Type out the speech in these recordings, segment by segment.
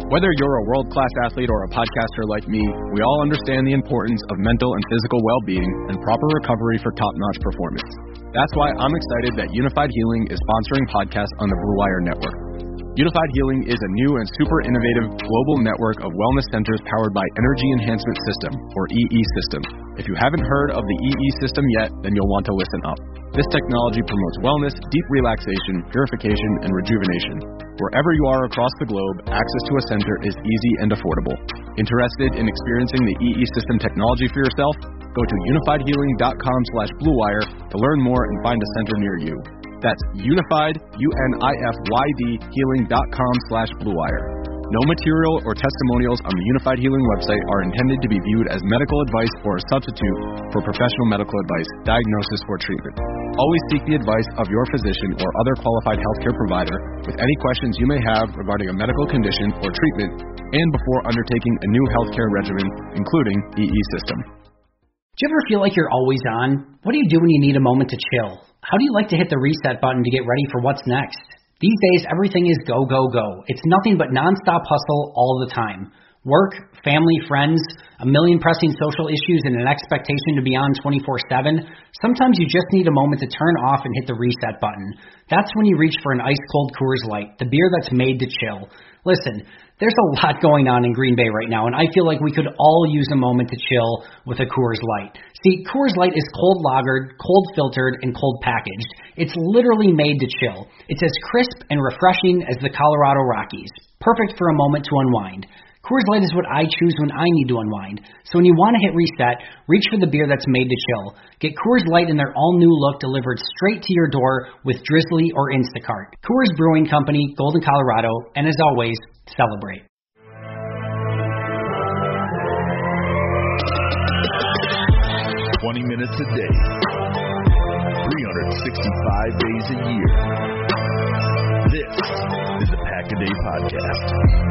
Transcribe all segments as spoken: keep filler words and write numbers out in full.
Whether you're a world-class athlete or a podcaster like me, we all understand the importance of mental and physical well-being and proper recovery for top-notch performance. That's why I'm excited that Unified Healing is sponsoring podcasts on the Blue Wire Network. Unified Healing is a new and super innovative global network of wellness centers powered by Energy Enhancement System, or E E System. If you haven't heard of the E E System yet, then you'll want to listen up. This technology promotes wellness, deep relaxation, purification, and rejuvenation. Wherever you are across the globe, access to a center is easy and affordable. Interested in experiencing the E E System technology for yourself? Go to unified healing dot com slash blue wire to learn more and find a center near you. That's unified, U N I F Y D, healing dot com slash blue wire. No material or testimonials on the Unified Healing website are intended to be viewed as medical advice or a substitute for professional medical advice, diagnosis, or treatment. Always seek the advice of your physician or other qualified healthcare provider with any questions you may have regarding a medical condition or treatment and before undertaking a new healthcare regimen, including E E System. Do you ever feel like you're always on? What do you do when you need a moment to chill? How do you like to hit the reset button to get ready for what's next? These days, everything is go, go, go. It's nothing but nonstop hustle all the time. Work, family, friends, a million pressing social issues, and an expectation to be on twenty-four seven. Sometimes you just need a moment to turn off and hit the reset button. That's when you reach for an ice-cold Coors Light, the beer that's made to chill. Listen, there's a lot going on in Green Bay right now, and I feel like we could all use a moment to chill with a Coors Light. See, Coors Light is cold lagered, cold filtered, and cold packaged. It's literally made to chill. It's as crisp and refreshing as the Colorado Rockies. Perfect for a moment to unwind. Coors Light is what I choose when I need to unwind. So when you want to hit reset, reach for the beer that's made to chill. Get Coors Light in their all-new look delivered straight to your door with Drizzly or Instacart. Coors Brewing Company, Golden, Colorado, and as always, celebrate. twenty minutes a day, three hundred sixty-five days a year. This is the Pack-A-Day Podcast.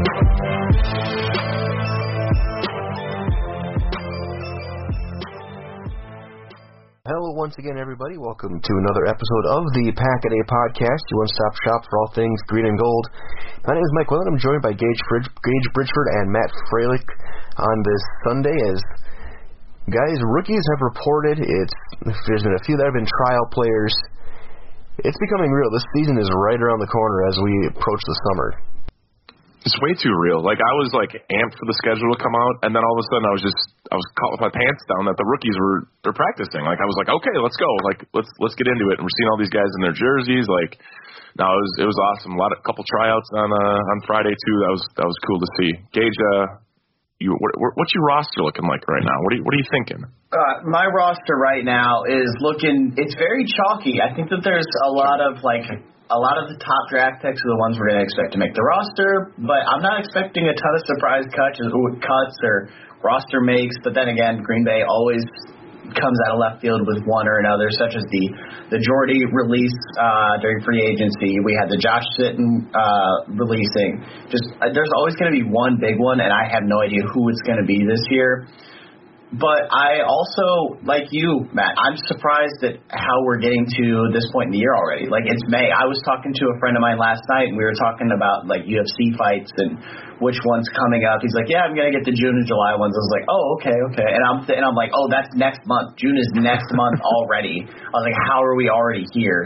Hello once again, everybody. Welcome to another episode of the Pack-A-Day Podcast, your one-stop shop for all things green and gold. My name is Mike Willen. I'm joined by Gage, Bridge, Gage Bridgeford and Matt Freilich on this Sunday. As guys, rookies have reported, it's there's been a few that have been trial players. It's becoming real. This season is right around the corner as we approach the summer. It's way too real. Like, I was, like, amped for the schedule to come out, and then all of a sudden I was just, I was caught with my pants down that the rookies were, they're practicing. Like, I was like, okay, let's go. Like, let's let's get into it. And we're seeing all these guys in their jerseys. Like, no, it was it was awesome. A lot of, couple tryouts on uh, on Friday, too. That was that was cool to see. Gage, uh, you, what, what's your roster looking like right now? What are you, what are you thinking? Uh, my roster right now is looking, it's very chalky. I think that there's a lot of, like, a lot of the top draft picks are the ones we're going to expect to make the roster, but I'm not expecting a ton of surprise cuts, cuts or roster makes. But then again, Green Bay always comes out of left field with one or another, such as the the Jordy release uh, during free agency. We had the Josh Sitton uh, releasing. Just uh, there's always going to be one big one, and I have no idea who it's going to be this year. But I also, like you, Matt, I'm surprised at how we're getting to this point in the year already. Like, it's May. I was talking to a friend of mine last night, and we were talking about, like, U F C fights and which one's coming up. He's like, yeah, I'm going to get the June and July ones. I was like, oh, okay, okay. And I'm th- and I'm like, oh, that's next month. June is next month already. I was like, how are we already here?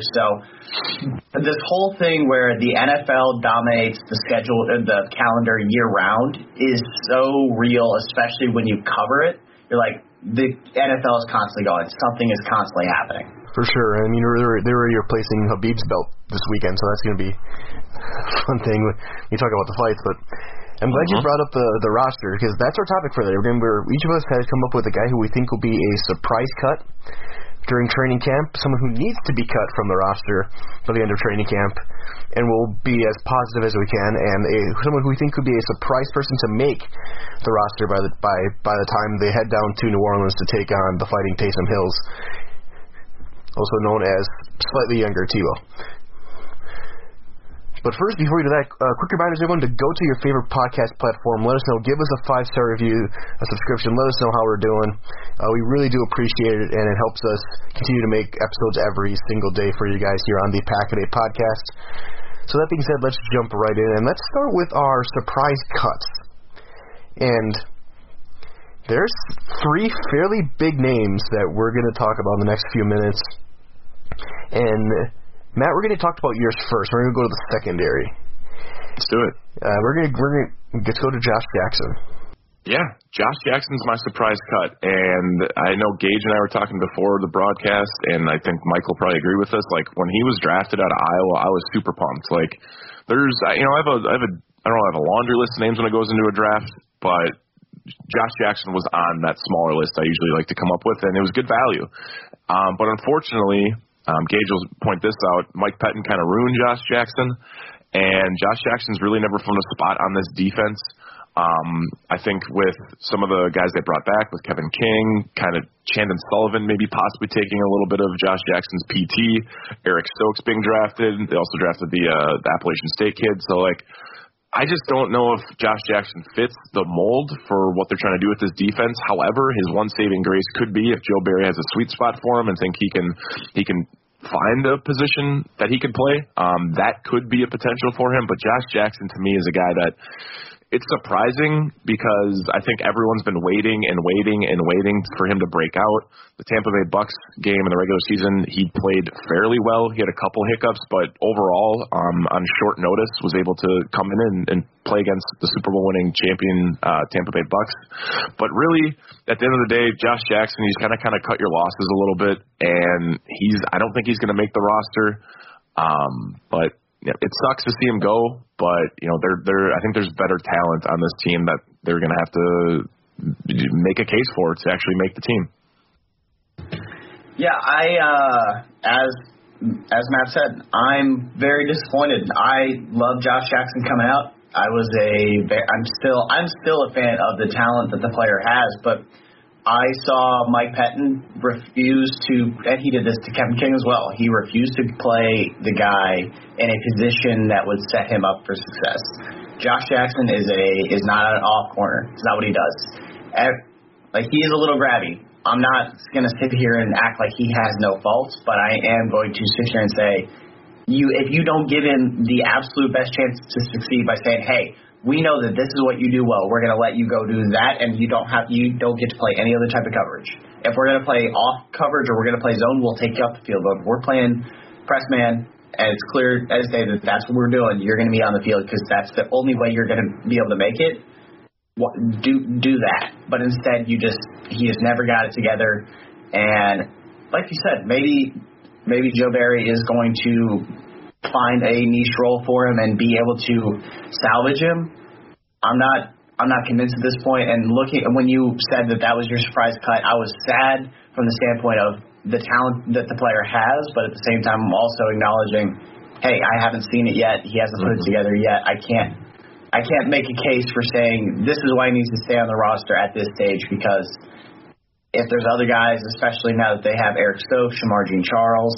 So this whole thing where the N F L dominates the schedule, the calendar year-round is so real, especially when you cover it. You're like, the N F L is constantly going. Something is constantly happening. For sure. I mean, they're, they're already replacing Habib's belt this weekend, so that's going to be a fun thing when you talk about the fights. But I'm glad uh-huh. you brought up the, the roster, because that's our topic for today. Remember, each of us has come up with a guy who we think will be a surprise cut during training camp, someone who needs to be cut from the roster by the end of training camp, and we'll be as positive as we can, and a, someone who we think could be a surprise person to make the roster by the by by the time they head down to New Orleans to take on the Fighting Taysom Hills, also known as slightly younger Tebow. But first, before we do that, uh, quick reminders, everyone, to go to your favorite podcast platform. Let us know. Give us a five-star review, a subscription. Let us know how we're doing. Uh, we really do appreciate it, and it helps us continue to make episodes every single day for you guys here on the Pack-A-Day Podcast. So that being said, let's jump right in, and let's start with our surprise cuts. And there's three fairly big names that we're going to talk about in the next few minutes. And, Matt, we're going to talk about yours first. We're going to go to the secondary. Let's do it. Uh, we're going to we're going to let's go to Josh Jackson. Yeah, Josh Jackson's my surprise cut, and I know Gage and I were talking before the broadcast, and I think Mike will probably agree with us. Like, when he was drafted out of Iowa, I was super pumped. Like, there's, you know, I have a, I have a, I don't know, I have a laundry list of names when it goes into a draft, but Josh Jackson was on that smaller list I usually like to come up with, and it was good value. Um, but unfortunately, um, Gage will point this out, Mike Pettin kind of ruined Josh Jackson, and Josh Jackson's really never found a spot on this defense. Um, I think with some of the guys they brought back, with Kevin King, kind of Chandon Sullivan maybe possibly taking a little bit of Josh Jackson's P T, Eric Stokes being drafted. They also drafted the, uh, the Appalachian State kid. So, like, I just don't know if Josh Jackson fits the mold for what they're trying to do with this defense. However, his one saving grace could be if Joe Barry has a sweet spot for him and think he can he can find a position that he can play. Um, that could be a potential for him. But Josh Jackson, to me, is a guy that it's surprising because I think everyone's been waiting and waiting and waiting for him to break out. The Tampa Bay Bucks game in the regular season, he played fairly well. He had a couple hiccups, but overall, um, on short notice, was able to come in and, and play against the Super Bowl winning champion uh, Tampa Bay Bucks. But really, at the end of the day, Josh Jackson, he's kind of kind of cut your losses a little bit, and he's I don't think he's going to make the roster. Um, but yeah, it sucks to see him go, but you know, they're they're. I think there's better talent on this team that they're going to have to make a case for to actually make the team. Yeah, I uh, as as Matt said, I'm very disappointed. I love Josh Jackson coming out. I was a I'm still I'm still a fan of the talent that the player has, but I saw Mike Pettin refuse to, and he did this to Kevin King as well. He refused to play the guy in a position that would set him up for success. Josh Jackson is a is not an off corner. It's not what he does. Like, he is a little grabby. I'm not going to sit here and act like he has no faults, but I am going to sit here and say, you if you don't give him the absolute best chance to succeed by saying, hey, we know that this is what you do well. We're going to let you go do that, and you don't have you don't get to play any other type of coverage. If we're going to play off coverage or we're going to play zone, we'll take you up the field. But if we're playing press man, and it's clear as day that that's what we're doing, you're going to be on the field because that's the only way you're going to be able to make it. Do do that. But instead, you just he just never got it together. And like you said, maybe maybe Joe Barry is going to find a niche role for him and be able to salvage him. I'm not I'm not convinced at this point. And looking when you said that that was your surprise cut, I was sad from the standpoint of the talent that the player has, but at the same time, I'm also acknowledging, hey, I haven't seen it yet. He hasn't put it together yet. I can't I can't make a case for saying this is why he needs to stay on the roster at this stage, because if there's other guys, especially now that they have Eric Stokes, Shamar Jean Charles,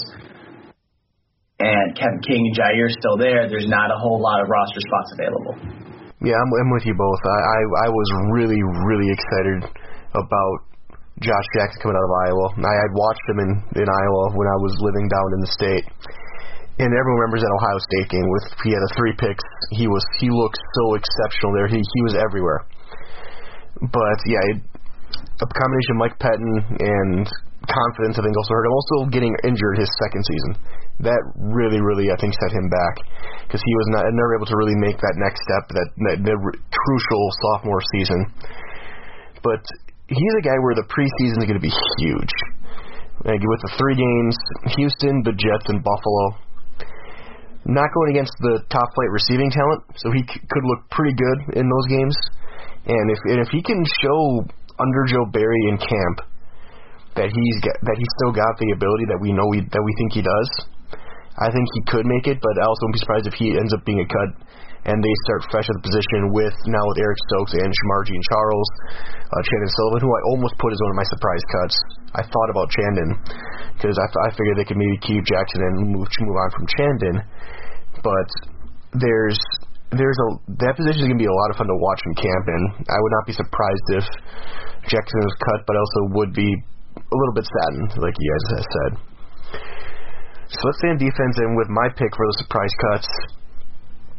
and Kevin King and Jair still there, there's not a whole lot of roster spots available. Yeah, I'm, I'm with you both. I, I, I was really, really excited about Josh Jackson coming out of Iowa. I had watched him in, in Iowa when I was living down in the state. And everyone remembers that Ohio State game with he had the three picks. He was he looked so exceptional there. He he was everywhere. But yeah, it, a combination of Mike Pettin and confidence, I think, also hurt him. Also getting injured his second season. That really, really, I think, set him back because he was not never able to really make that next step, that, that, that crucial sophomore season. But he's a guy where the preseason is going to be huge. Like with the three games, Houston, the Jets, and Buffalo. Not going against the top flight receiving talent, so he c- could look pretty good in those games. And if and if he can show under Joe Barry in camp that he's got, that he's still got the ability that we know we, that we think he does, I think he could make it. But I also wouldn't be surprised if he ends up being a cut and they start fresh at the position with now with Eric Stokes and Shamar Jean Charles, uh, Chandon Sullivan, who I almost put as one of my surprise cuts. I thought about Chandon because I, I figured they could maybe keep Jackson and move move on from Chandon. But there's there's a that position is going to be a lot of fun to watch in camp, and I would not be surprised if Jackson was cut, but also would be a little bit saddened, like you guys have said. So let's stay on defense, and with my pick for the surprise cuts,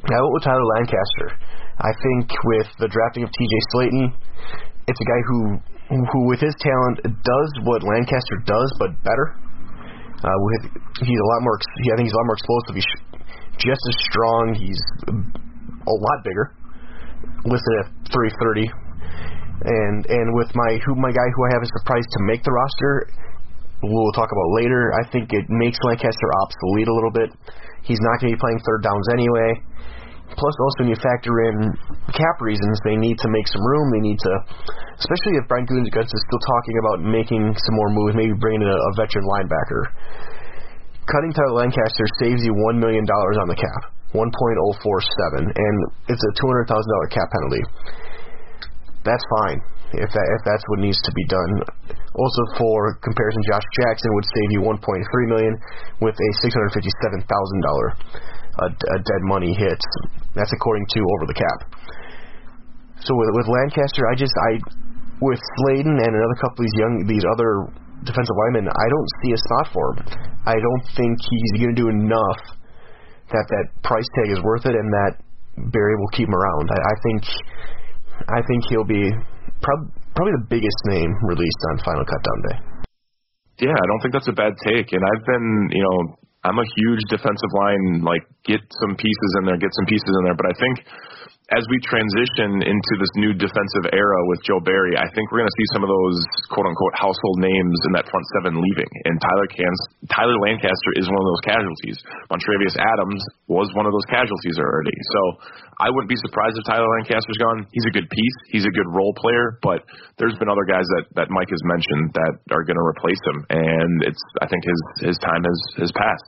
I went with Tyler Lancaster. I think with the drafting of T J Slaton, it's a guy who, who with his talent, does what Lancaster does, but better. Uh, with he's a lot more. I think he's a lot more explosive. He's just as strong. He's a lot bigger. Listed at three thirty, and and with my who my guy who I have is surprised to make the roster. We'll talk about later. I think it makes Lancaster obsolete a little bit. He's not going to be playing third downs anyway. Plus, also when you factor in cap reasons, they need to make some room. They need to, especially if Brian Gutekunst is still talking about making some more moves, maybe bringing in a, a veteran linebacker. Cutting Tyler Lancaster saves you one million dollars on the cap, one point oh four seven, and it's a two hundred thousand dollars cap penalty. That's fine if that if that's what needs to be done. Also, for comparison, Josh Jackson would save you one point three million dollars with a six hundred fifty-seven thousand dollars a, a dead money hit. That's according to Over the Cap. So with with Lancaster, I just I with Slaton and another couple of these young these other defensive linemen, I don't see a spot for him. I don't think he's going to do enough that that price tag is worth it, and that Barry will keep him around. I, I think I think he'll be prob- probably the biggest name released on Final Cutdown Day. Yeah, I don't think that's a bad take, and I've been, you know, I'm a huge defensive line, like, get some pieces in there, get some pieces in there. But I think as we transition into this new defensive era with Joe Barry, I think we're going to see some of those quote-unquote household names in that front seven leaving. And Tyler Cans- Tyler Lancaster is one of those casualties. Montrevious Adams was one of those casualties already. So I wouldn't be surprised if Tyler Lancaster's gone. He's a good piece. He's a good role player. But there's been other guys that, that Mike has mentioned that are going to replace him. And it's I think his, his time has, has passed.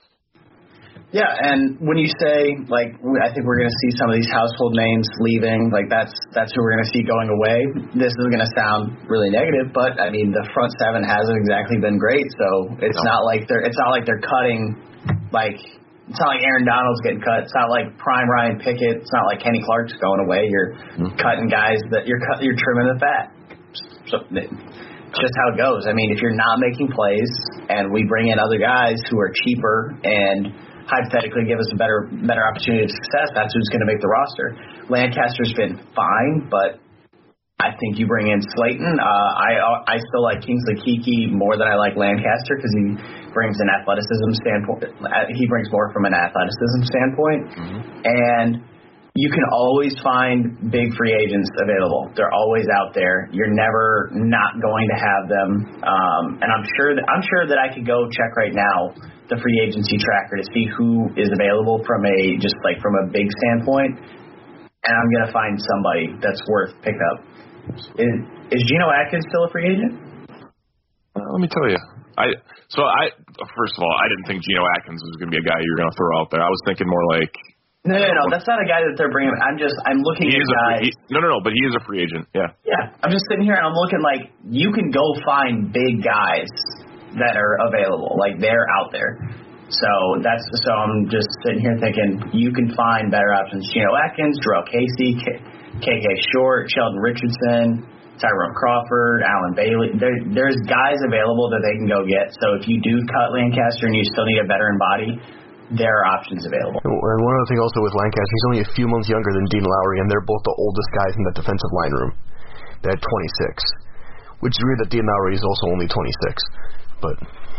Yeah, and when you say, like, I think we're going to see some of these household names leaving, like, that's that's who we're going to see going away. This is going to sound really negative, but, I mean, the front seven hasn't exactly been great, so it's no. not like they're it's not like they're cutting, like, it's not like Aaron Donald's getting cut. It's not like prime Ryan Pickett. It's not like Kenny Clark's going away. You're mm-hmm. cutting guys that you're cut, you're trimming the fat. So it's just how it goes. I mean, if you're not making plays and we bring in other guys who are cheaper and hypothetically give us a better better opportunity of success, that's who's going to make the roster. Lancaster's been fine, but I think you bring in Slaton. Uh, I I still like Kingsley Keke more than I like Lancaster because he brings an athleticism standpoint. He brings more from an athleticism standpoint, mm-hmm. and you can always find big free agents available. They're always out there. You're never not going to have them. Um, and I'm sure that I'm sure that I could go check right now the free agency tracker to see who is available from a just like from a big standpoint, and I'm gonna find somebody that's worth pick up. Is is Geno Atkins still a free agent? Uh, let me tell you, I so I first of all I didn't think Geno Atkins was gonna be a guy you're gonna throw out there. I was thinking more like no no no that's not a guy that they're bringing. I'm just I'm looking he at is guys. A free, he, no no no, but he is a free agent. Yeah yeah. I'm just sitting here and I'm looking like you can go find big guys that are available, like they're out there. So that's so I'm just sitting here thinking you can find better options. Geno Atkins, Jarrell Casey, K K Short, Sheldon Richardson, Tyrone Crawford, Alan Bailey. There, there's guys available that they can go get. So if you do cut Lancaster and you still need a veteran body, there are options available. And one other thing also with Lancaster, he's only a few months younger than Dean Lowry, and they're both the oldest guys in the defensive line room. They're at twenty-six, which is weird that Dean Lowry is also only twenty-six. But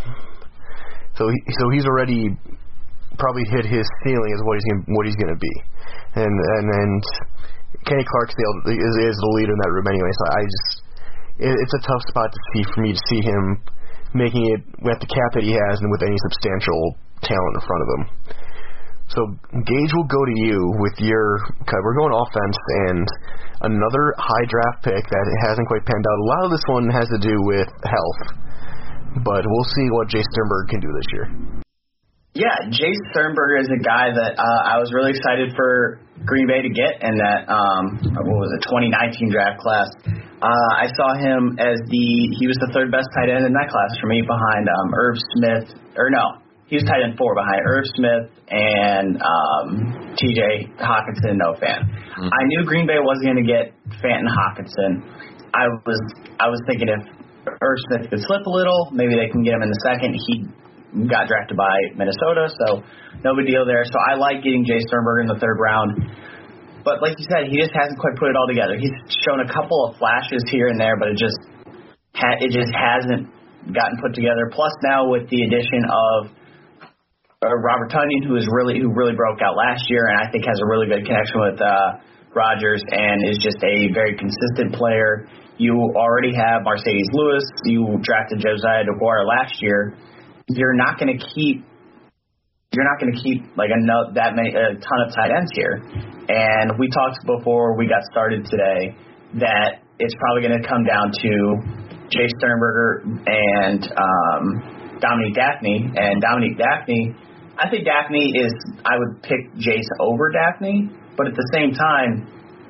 so he, so he's already probably hit his ceiling as what he's gonna, what he's going to be, and and and Kenny Clarksdale is, is the leader in that room anyway. So I just it, it's a tough spot to see for me to see him making it with the cap that he has and with any substantial talent in front of him. So Gage will go to you with your cut. We're going offense and another high draft pick that hasn't quite panned out. A lot of this one has to do with health. But we'll see what Jace Sternberg can do this year. Yeah, Jace Sternberg is a guy that uh, I was really excited for Green Bay to get in that, um, what was it, twenty nineteen draft class. Uh, I saw him as the, he was the third best tight end in that class for me behind um, Irv Smith, or no, he was tight end four behind Irv Smith and um, T J Hockenson, no fan. Mm-hmm. I knew Green Bay wasn't going to get Fanton Hockenson. I was, I was thinking if Irv Smith could slip a little, maybe they can get him in the second. He got drafted by Minnesota, so no big deal there. So I like getting Jay Sternberger in the third round. But like you said, he just hasn't quite put it all together. He's shown a couple of flashes here and there, but it just ha- it just hasn't gotten put together. Plus now with the addition of uh, Robert Tonyan, who is really who really broke out last year, and I think has a really good connection with uh, Rodgers and is just a very consistent player. You already have Mercedes Lewis. You drafted Josiah DeGuara last year. You're not going to keep. You're not going to keep like a no, that many a ton of tight ends here. And we talked before we got started today that it's probably going to come down to Jay Sternberger and um, Dominique Dafney. And Dominique Dafney, I think Dafney is. I would pick Jace over Dafney, but at the same time,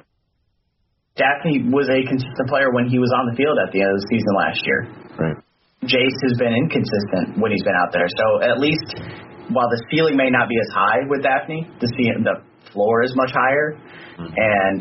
Dafney was a consistent player when he was on the field at the end of the season last year. Right. Jace has been inconsistent when he's been out there. So at least while the ceiling may not be as high with Dafney, the the floor is much higher. Mm-hmm. And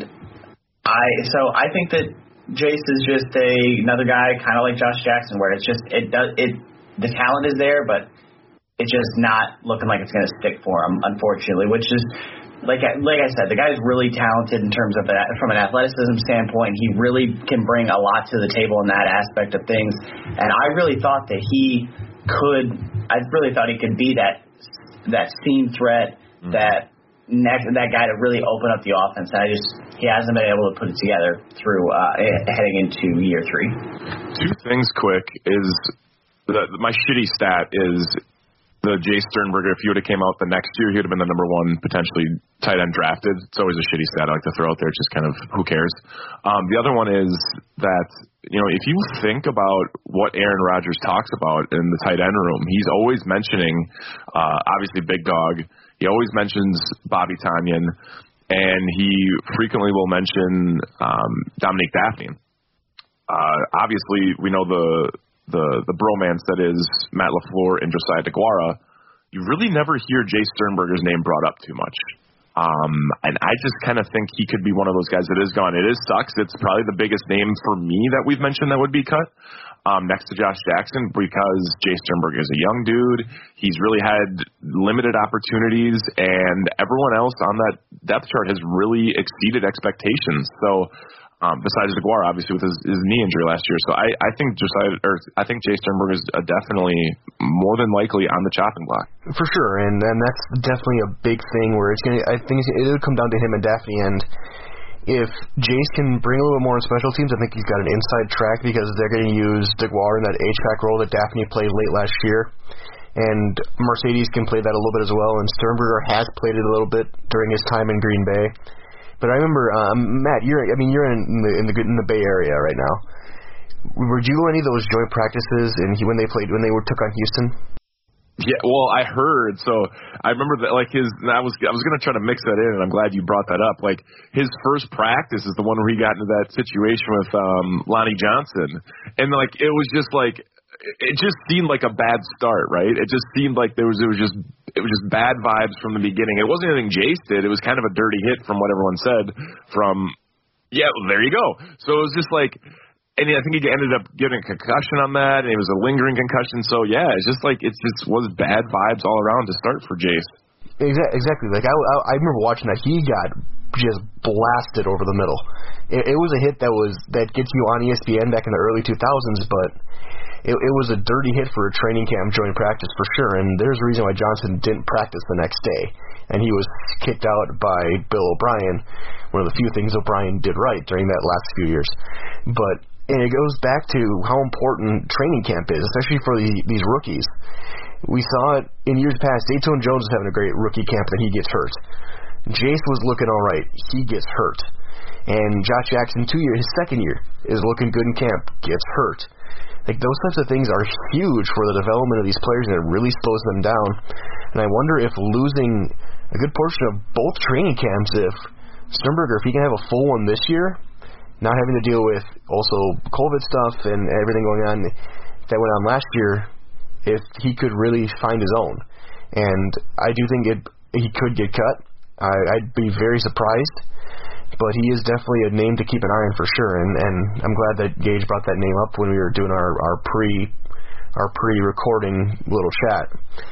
I so I think that Jace is just a another guy kind of like Josh Jackson, where it's just it does it the talent is there, but it's just not looking like it's going to stick for him, unfortunately. Which is like like I said, the guy is really talented in terms of that from an athleticism standpoint. He really can bring a lot to the table in that aspect of things. And I really thought that he could. I really thought he could be that that seam threat, mm-hmm. that next, that guy to really open up the offense. And I just he hasn't been able to put it together through uh, heading into year three. Two things quick is the, my shitty stat is the Jay Sternberger. If he would have came out the next year, he would have been the number one potentially tight end drafted. It's always a shitty stat I like to throw out there. It's just kind of who cares. Um, the other one is that, you know, if you think about what Aaron Rodgers talks about in the tight end room, he's always mentioning, uh, obviously Big Dog. He always mentions Bobby Tonyan, and he frequently will mention um, Dominique Dafney. Uh, obviously, we know the the the bromance that is Matt LaFleur and Josiah DeGuara. You really never hear Jay Sternberger's name brought up too much. Um, and I just kind of think he could be one of those guys that is gone. It is sucks. It's probably the biggest name for me that we've mentioned that would be cut, um, next to Josh Jackson, because Jay Sternberger is a young dude. He's really had limited opportunities, and everyone else on that depth chart has really exceeded expectations. So, Um, besides DeGuara, obviously with his, his knee injury last year, so I, I think Josiah, or I think Jay Sternberger is uh, definitely more than likely on the chopping block for sure, and and that's definitely a big thing where it's gonna. I think it'll come down to him and Dafney, and if Jace can bring a little bit more on special teams, I think he's got an inside track because they're going to use DeGuara in that H-back role that Dafney played late last year, and Mercedes can play that a little bit as well, and Sternberger has played it a little bit during his time in Green Bay. But I remember, um, Matt, you're I mean you're in the in the in the Bay Area right now. Would you go any of those joint practices and he, when they played when they were took on Houston? Yeah, well, I heard. So I remember that, like his. I was I was gonna try to mix that in, and I'm glad you brought that up. Like his first practice is the one where he got into that situation with um, Lonnie Johnson, and like it was just like. It just seemed like a bad start, right? It just seemed like there was it was just it was just bad vibes from the beginning. It wasn't anything Jace did. It was kind of a dirty hit from what everyone said. From yeah, well, there you go. So it was just like, and I think he ended up getting a concussion on that, and it was a lingering concussion. So yeah, it's just like it just was bad vibes all around to start for Jace. Exactly. Like I, I, I remember watching that. He got just blasted over the middle. It, it was a hit that was that gets you on E S P N back in the early two thousands, but. It, it was a dirty hit for a training camp joint practice for sure, and there's a reason why Johnson didn't practice the next day, and he was kicked out by Bill O'Brien, one of the few things O'Brien did right during that last few years. But and it goes back to how important training camp is, especially for the, these rookies. We saw it in years past. Datone Jones was having a great rookie camp, and he gets hurt. Jace was looking all right. He gets hurt. And Josh Jackson, two years, his second year, is looking good in camp, gets hurt. Like, those types of things are huge for the development of these players, and it really slows them down. And I wonder if losing a good portion of both training camps, if Sternberger, if he can have a full one this year, not having to deal with also COVID stuff and everything going on that went on last year, if he could really find his own. And I do think it he could get cut. I, I'd be very surprised. But he is definitely a name to keep an eye on for sure, and, and I'm glad that Gage brought that name up when we were doing our, our pre our pre-recording little chat.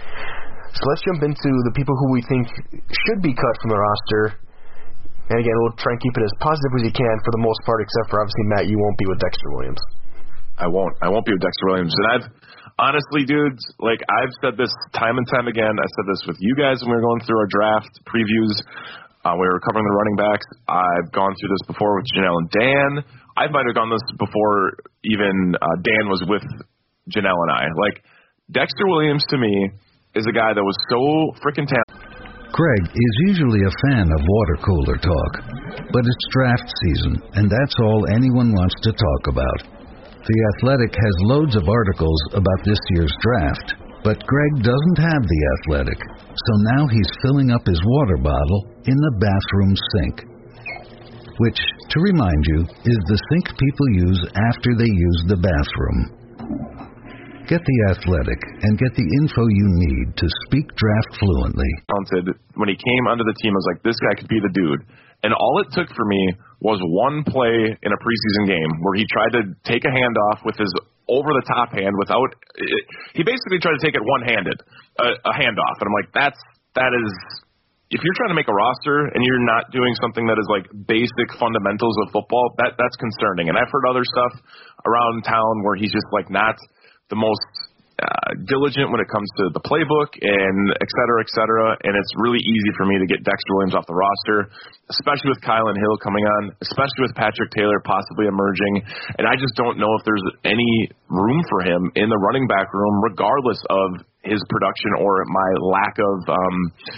So let's jump into the people who we think should be cut from the roster. And again, we'll try and keep it as positive as you can for the most part, except for obviously, Matt, you won't be with Dexter Williams. I won't. I won't be with Dexter Williams. And I've, honestly, dudes, like, I've said this time and time again. I said this with you guys when we were going through our draft previews. Uh, we were covering the running backs. I've gone through this before with Janelle and Dan. I might have gone this before even uh, Dan was with Janelle and I. Like, Dexter Williams, to me, is a guy that was so freaking talented. Greg is usually a fan of water cooler talk, but it's draft season, and that's all anyone wants to talk about. The Athletic has loads of articles about this year's draft, but Greg doesn't have The Athletic, so now he's filling up his water bottle in the bathroom sink, which, to remind you, is the sink people use after they use the bathroom. Get The Athletic and get the info you need to speak draft fluently. When he came onto the team, I was like, this guy could be the dude. And all it took for me was one play in a preseason game where he tried to take a handoff with his over-the-top hand without – he basically tried to take it one-handed, a, a handoff. And I'm like, that's that is – if you're trying to make a roster and you're not doing something that is like basic fundamentals of football, that that's concerning. And I've heard other stuff around town where he's just like not – the most uh, diligent when it comes to the playbook and et cetera, et cetera. And it's really easy for me to get Dexter Williams off the roster, especially with Kylan Hill coming on, especially with Patrick Taylor possibly emerging. And I just don't know if there's any room for him in the running back room, regardless of his production or my lack of um,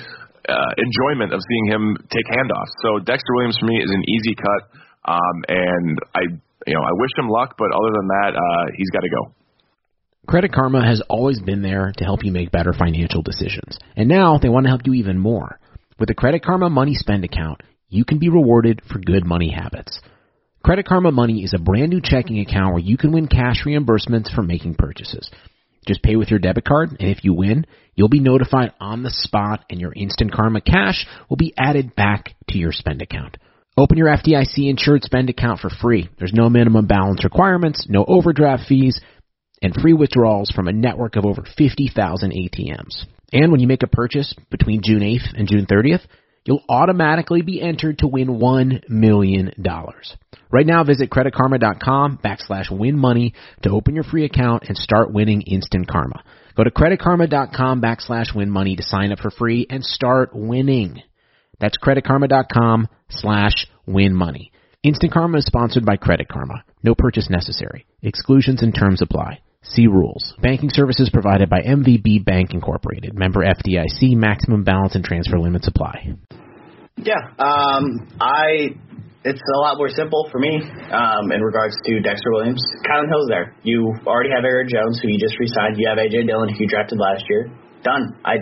uh, enjoyment of seeing him take handoffs. So Dexter Williams for me is an easy cut. Um, and I, you know, I wish him luck, but other than that, uh, he's got to go. Credit Karma has always been there to help you make better financial decisions. And now they want to help you even more. With the Credit Karma Money Spend account, you can be rewarded for good money habits. Credit Karma Money is a brand new checking account where you can win cash reimbursements for making purchases. Just pay with your debit card, and if you win, you'll be notified on the spot, and your Instant Karma cash will be added back to your spend account. Open your F D I C-insured spend account for free. There's no minimum balance requirements, no overdraft fees, and free withdrawals from a network of over fifty thousand A T Ms. And when you make a purchase between June eighth and June thirtieth, you'll automatically be entered to win one million dollars. Right now, visit creditkarma.com backslash win money to open your free account and start winning instant karma. Go to creditkarma.com backslash win money to sign up for free and start winning. That's creditkarma.com slash win money. Instant Karma is sponsored by Credit Karma. No purchase necessary. Exclusions and terms apply. See rules. Banking services provided by M V B Bank Incorporated. Member F D I C. Maximum balance and transfer limits apply. Yeah, um, I. It's a lot more simple for me um, in regards to Dexter Williams. Kylan Hill's there. You already have Aaron Jones, who you just re-signed. You have A J Dillon, who you drafted last year. Done. I.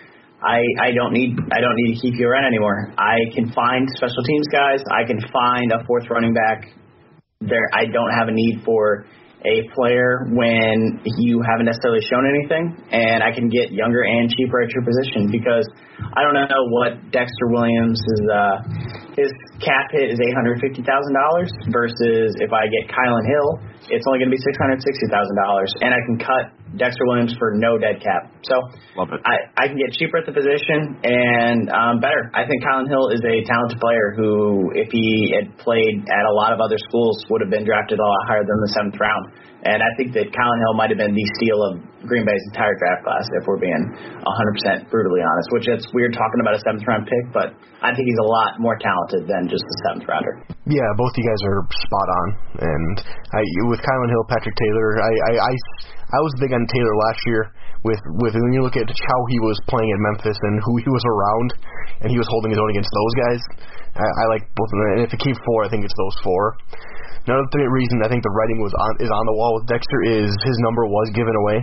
I, I don't need I don't need to keep you around anymore. I can find special teams guys. I can find a fourth running back. There, I don't have a need for a player when you haven't necessarily shown anything, and I can get younger and cheaper at your position because I don't know what Dexter Williams' uh, his cap hit is eight hundred fifty thousand dollars versus if I get Kylan Hill, it's only going to be six hundred sixty thousand dollars, and I can cut Dexter Williams for no dead cap. So Love it. I, I can get cheaper at the position and um, better. I think Kylan Hill is a talented player who, if he had played at a lot of other schools, would have been drafted a lot higher than the seventh round. And I think that Kylan Hill might have been the steal of Green Bay's entire draft class, if we're being one hundred percent brutally honest, which it's weird talking about a seventh-round pick, but I think he's a lot more talented than just a seventh-rounder. Yeah, both you guys are spot on. And I, with Kylan Hill, Patrick Taylor, I, I, I, I was big on Taylor last year. With, with when you look at how he was playing in Memphis and who he was around, and he was holding his own against those guys, I, I like both of them. And if it came four, I think it's those four. Another reason I think the writing was on is on the wall with Dexter is his number was given away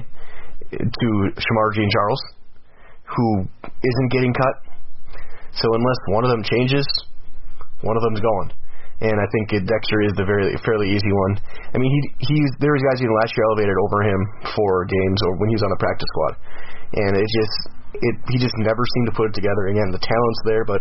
to Shamar Jean-Charles, who isn't getting cut. So unless one of them changes, one of them's going. And I think Dexter is the very fairly easy one. I mean, he he's there was guys even last year elevated over him for games or when he was on the practice squad, and it just it he just never seemed to put it together. Again, the talent's there, but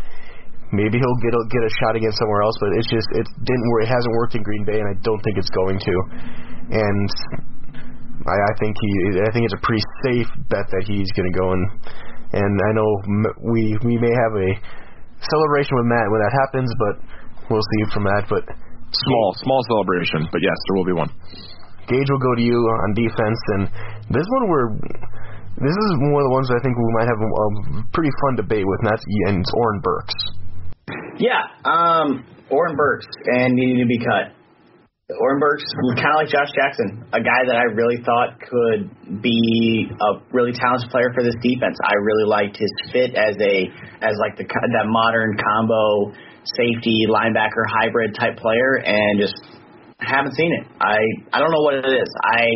maybe he'll get a, get a shot against somewhere else. But it's just it didn't work. It hasn't worked in Green Bay, and I don't think it's going to. And I, I think he, I think it's a pretty safe bet that he's going to go in. And I know we we may have a celebration with Matt when that happens, but we'll see from that. But small, small celebration. But yes, there will be one. Gage will go to you on defense, and this one we're this is one of the ones I think we might have a, a pretty fun debate with, and that's and it's Oren Burks. Yeah, um, Oren Burks and needing to be cut. Oren Burks, kind of like Josh Jackson, a guy that I really thought could be a really talented player for this defense. I really liked his fit as a as like the that modern combo safety linebacker hybrid type player, and just haven't seen it. I I don't know what it is. I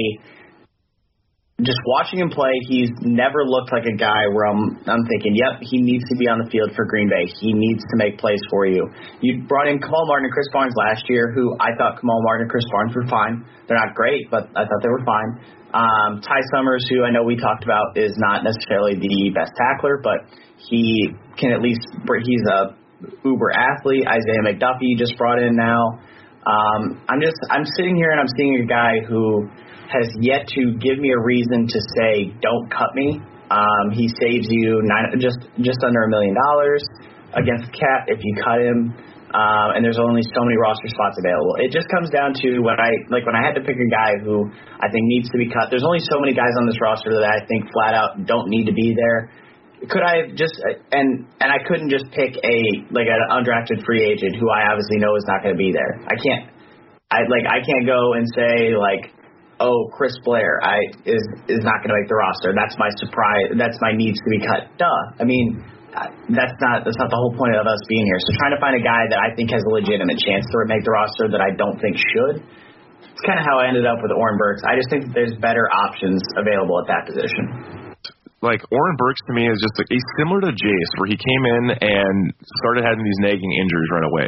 just watching him play, he's never looked like a guy where I'm I'm thinking, yep, he needs to be on the field for Green Bay. He needs to make plays for you. You brought in Kamal Martin and Chris Barnes last year, who I thought Kamal Martin and Chris Barnes were fine. They're not great, but I thought they were fine. Um, Ty Summers, who I know we talked about, is not necessarily the best tackler, but he can at least he's a uber athlete. Isaiah McDuffie just brought in now. Um, I'm just I'm sitting here and I'm seeing a guy who has yet to give me a reason to say, don't cut me. Um, he saves you nine, just just under a million dollars against the cap if you cut him, uh, and there's only so many roster spots available. It just comes down to when I like when I had to pick a guy who I think needs to be cut. There's only so many guys on this roster that I think flat out don't need to be there. Could I just and and I couldn't just pick a like an undrafted free agent who I obviously know is not going to be there. I can't. I like I can't go and say like, oh, Chris Blair I is is not going to make the roster. That's my surprise. That's my needs to be cut. Duh. I mean, that's not that's not the whole point of us being here. So trying to find a guy that I think has a legitimate chance to make the roster that I don't think should. It's kind of how I ended up with Oren Burks. I just think that there's better options available at that position. Like, Oren Burks to me is just like, he's similar to Jace, where he came in and started having these nagging injuries right away.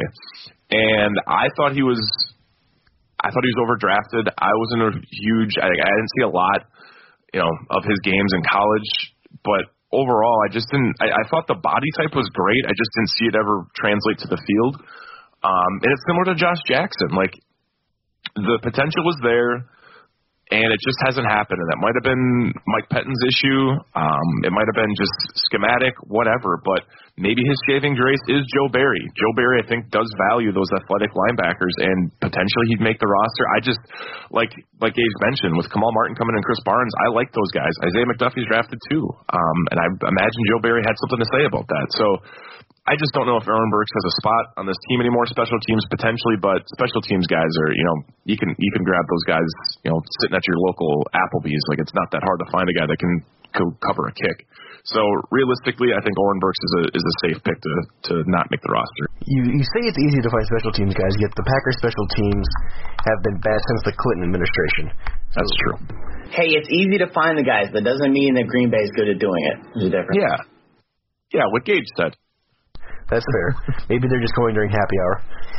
And I thought he was, I thought he was overdrafted. I wasn't a huge, I, I didn't see a lot, you know, of his games in college. But overall, I just didn't, I, I thought the body type was great. I just didn't see it ever translate to the field. Um, and it's similar to Josh Jackson. Like, the potential was there. And it just hasn't happened, and that might have been Mike Pettin's issue. Um, it might have been just schematic, whatever. But maybe his saving grace is Joe Barry. Joe Barry, I think, does value those athletic linebackers, and potentially he'd make the roster. I just, like like Gage mentioned, with Kamal Martin coming in and Chris Barnes, I like those guys. Isaiah McDuffie's drafted too, um, and I imagine Joe Barry had something to say about that. So I just don't know if Oren Burks has a spot on this team anymore. Special teams potentially, but special teams guys are, you know, you can you can grab those guys, you know, sitting at your local Applebee's. Like, it's not that hard to find a guy that can co- cover a kick. So realistically, I think Oren Burks is a is a safe pick to to not make the roster. You you say it's easy to find special teams guys, yet the Packers special teams have been bad since the Clinton administration. So, that's true. Hey, it's easy to find the guys. That doesn't mean that Green Bay is good at doing it. There's a difference. Yeah, yeah. What Gage said. That's fair. Maybe they're just going during happy hour.